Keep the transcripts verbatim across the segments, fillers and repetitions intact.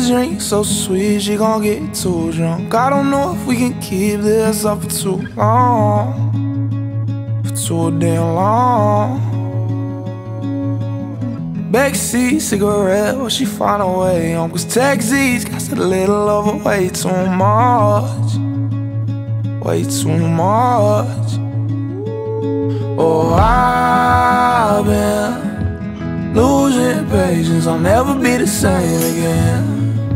this drink so sweet, she gon' get too drunk. I don't know if we can keep this up for too long, for too damn long. Backseat cigarette, will she find a way home? Cause taxis got a little over way too much, way too much. Oh, I've been losing patience, I'll never be the same again.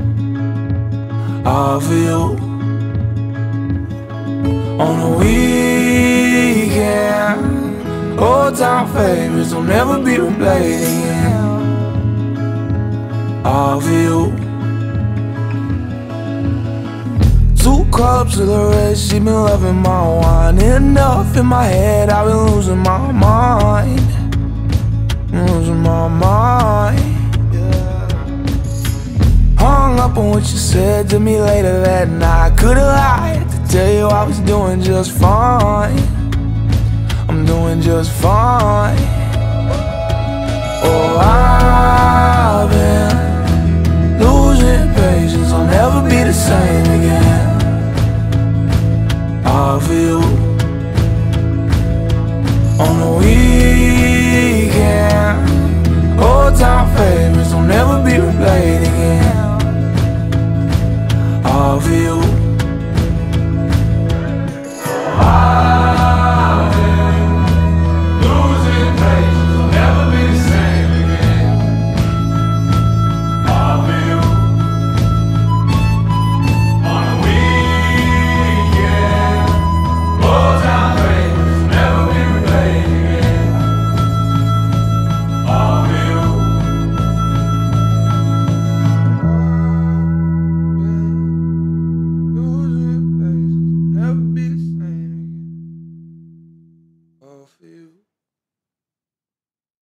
I feel on the weekend, old time favorites will never be replayed again. I feel two cups of the red, she been loving my wine. Enough in my head, I've been losing my mind, losing my mind. Hung up on what you said to me later that night. Could've lied to tell you I was doing just fine, I'm doing just fine. Oh, I've been losing patience, I'll never be the same again. I feel on the weekend, old time favorites will never be replayed again. I feel